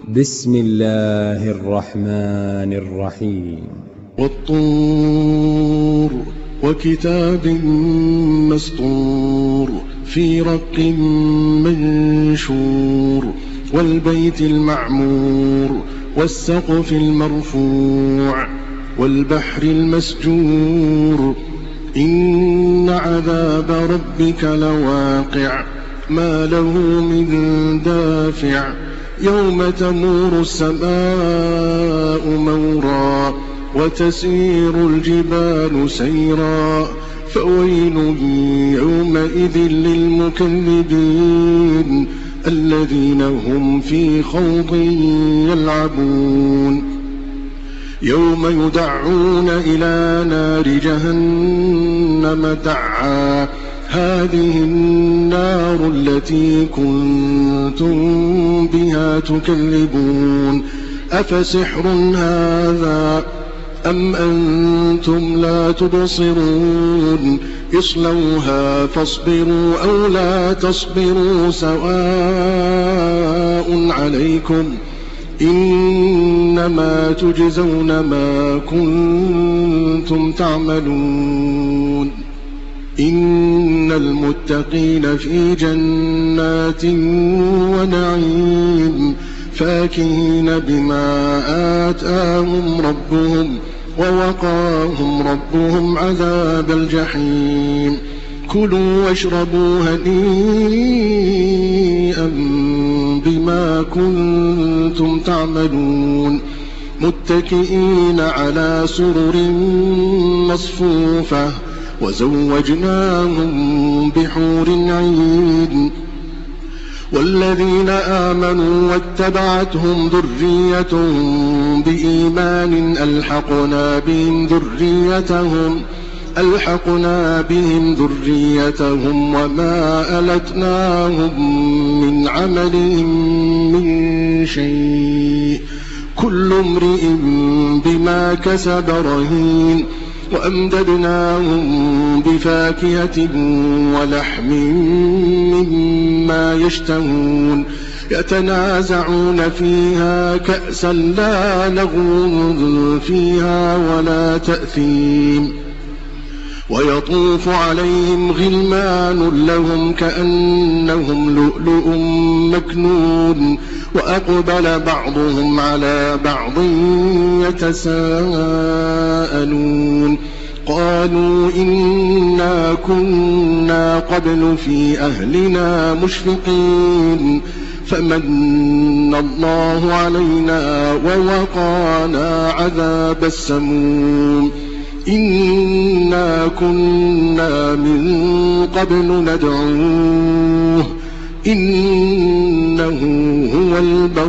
بسم الله الرحمن الرحيم. والطور وكتاب مسطور في رق منشور والبيت المعمور والسقف المرفوع والبحر المسجور إن عذاب ربك لواقع ما له من دافع يوم تمور السماء مورا وتسير الجبال سيرا فويل يومئذ للمكذبين الذين هم في خوض يلعبون يوم يدعون إلى نار جهنم دعا هذه النار التي كنتم بها تكذبون أفسحر هذا أم أنتم لا تبصرون اصلوها فاصبروا أو لا تصبروا سواء عليكم إنما تجزون ما كنتم تعملون إن المتقين في جنات ونعيم فاكهين بما آتاهم ربهم ووقاهم ربهم عذاب الجحيم كلوا واشربوا هنيئا بما كنتم تعملون متكئين على سرر مصفوفة وزوجناهم بحور عين والذين آمنوا واتبعتهم ذريتهم بإيمان ألحقنا بهم ذريتهم وما ألتناهم من عملهم من شيء كل امرئ بما كسب رهين وأمددناهم بفاكهة ولحم مما يشتهون يتنازعون فيها كأسا لا لغو فيها ولا تأثيم ويطوف عليهم غلمان لهم كأنهم لؤلؤ مكنون وأقبل بعضهم على بعض يتساءلون قالوا إنا كنا قبل في أهلنا مشفقين فمن الله علينا ووقانا عذاب السموم إنا كنا من قبل ندعوه إنه هو البر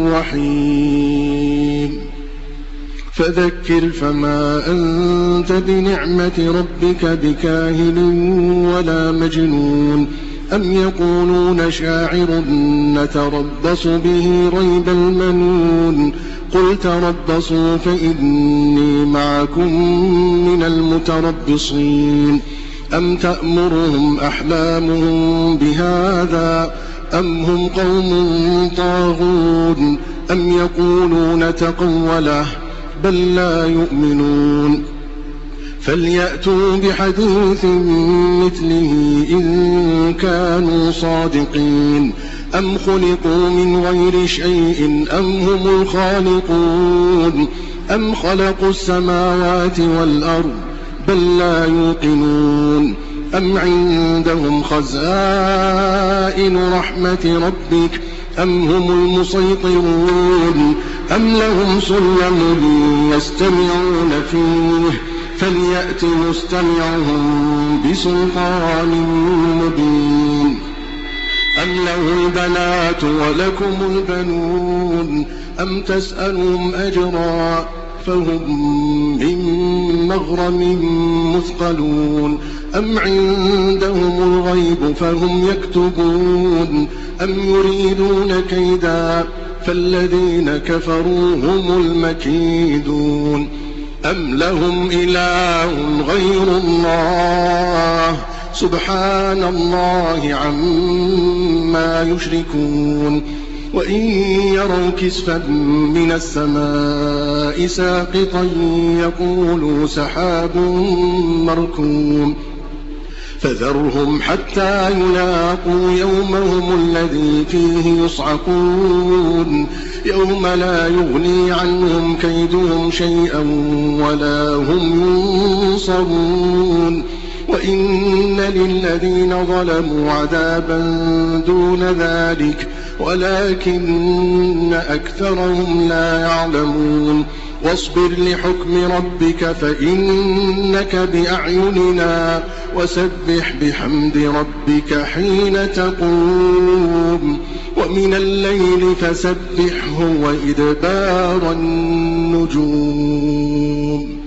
الرحيم فذكر فما أنت بنعمة ربك بكاهن ولا مجنون أم يقولون شاعر نتربص به ريب المنون قل تربصوا فإني معكم من المتربصين أم تأمرهم أحلامهم بهذا أم هم قوم طاغون أم يقولون تقوله بل لا يؤمنون فليأتوا بحديث مثله إن كانوا صادقين أم خلقوا من غير شيء أم هم الخالقون أم خلقوا السماوات والأرض بل لا يوقنون أم عندهم خزائن رحمة ربك أم هم المسيطرون أم لهم سلم يستمعون فيه فليأت مستمعهم بسلطان مبين أم له البنات ولكم البنون أم تسألهم أجرا فهم من مغرم مثقلون أم عندهم الغيب فهم يكتبون أم يريدون كيدا فالذين كفروا هم المكيدون أم لهم إله غير الله سبحان الله عما يشركون وإن يروا كسفا من السماء ساقطا يقولوا سحاب مركوم فذرهم حتى يلاقوا يومهم الذي فيه يصعقون يوم لا يغني عنهم كيدهم شيئا ولا هم ينصرون وإن للذين ظلموا عذابا دون ذلك ولكن أكثرهم لا يعلمون واصبر لحكم ربك فإنك بأعيننا وسبح بحمد ربك حين تقوم ومن الليل فسبحه وإدبار النجوم